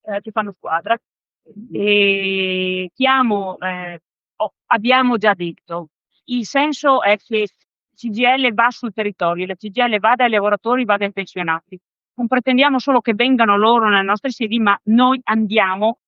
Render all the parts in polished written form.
che fanno squadra. E abbiamo già detto, il senso è che CGIL va sul territorio, la CGIL va dai lavoratori, va dai pensionati. Non pretendiamo solo che vengano loro nelle nostre sedi, ma noi andiamo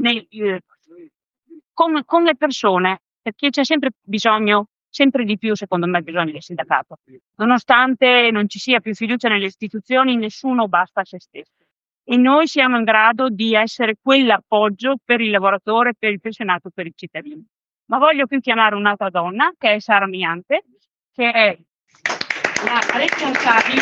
con le persone, perché c'è sempre bisogno, sempre di più, secondo me, bisogno del sindacato. Nonostante non ci sia più fiducia nelle istituzioni, nessuno basta a se stesso. E noi siamo in grado di essere quell'appoggio per il lavoratore, per il pensionato, per il cittadino. Ma voglio qui chiamare un'altra donna, che è Sara Miante, che è la responsabile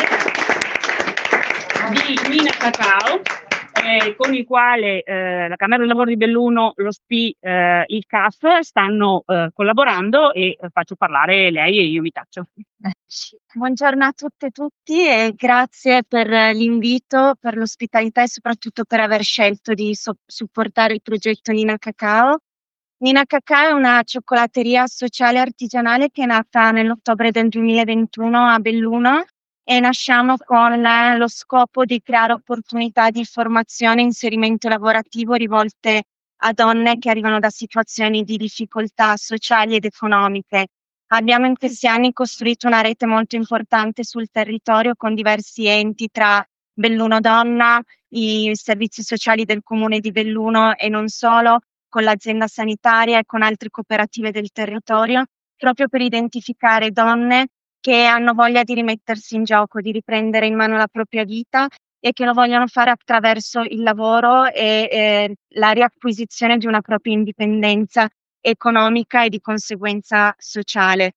di Nina Cacao, con il quale la Camera del Lavoro di Belluno, lo SPI, il CAF stanno collaborando e faccio parlare lei e io mi taccio. Buongiorno a tutte e tutti e grazie per l'invito, per l'ospitalità e soprattutto per aver scelto di supportare il progetto Nina Cacao. Nina Cacao è una cioccolateria sociale artigianale che è nata nell'ottobre del 2021 a Belluno e nasciamo con lo scopo di creare opportunità di formazione e inserimento lavorativo rivolte a donne che arrivano da situazioni di difficoltà sociali ed economiche. Abbiamo in questi anni costruito una rete molto importante sul territorio con diversi enti tra Belluno Donna, i servizi sociali del comune di Belluno e non solo, con l'azienda sanitaria e con altre cooperative del territorio, proprio per identificare donne che hanno voglia di rimettersi in gioco, di riprendere in mano la propria vita e che lo vogliono fare attraverso il lavoro e la riacquisizione di una propria indipendenza economica e di conseguenza sociale.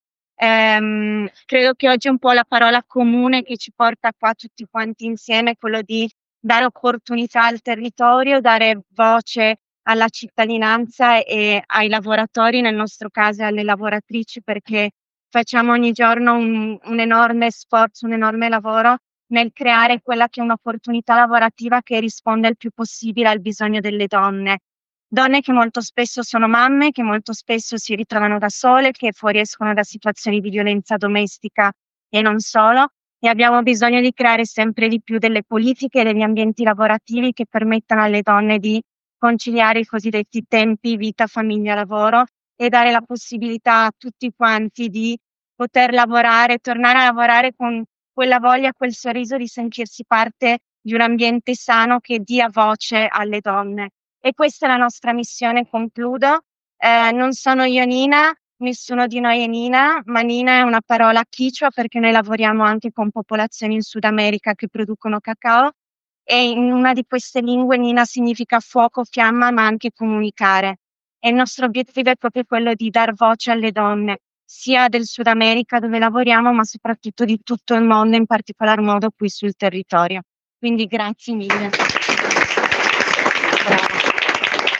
Credo che oggi un po' la parola comune che ci porta qua tutti quanti insieme è quello di dare opportunità al territorio, dare voce alla cittadinanza e ai lavoratori, nel nostro caso alle lavoratrici, perché facciamo ogni giorno un enorme sforzo, un enorme lavoro nel creare quella che è un'opportunità lavorativa che risponde il più possibile al bisogno delle donne. Donne che molto spesso sono mamme, che molto spesso si ritrovano da sole, che fuoriescono da situazioni di violenza domestica e non solo, e abbiamo bisogno di creare sempre di più delle politiche e degli ambienti lavorativi che permettano alle donne di conciliare i cosiddetti tempi vita, famiglia, lavoro e dare la possibilità a tutti quanti di poter lavorare, tornare a lavorare con quella voglia, quel sorriso di sentirsi parte di un ambiente sano che dia voce alle donne. E questa è la nostra missione, concludo. Non sono io Nina, nessuno di noi è Nina, ma Nina è una parola quichua perché noi lavoriamo anche con popolazioni in Sud America che producono cacao e in una di queste lingue Nina significa fuoco, fiamma, ma anche comunicare. E il nostro obiettivo è proprio quello di dar voce alle donne, sia del Sud America dove lavoriamo, ma soprattutto di tutto il mondo, in particolar modo qui sul territorio. Quindi grazie mille.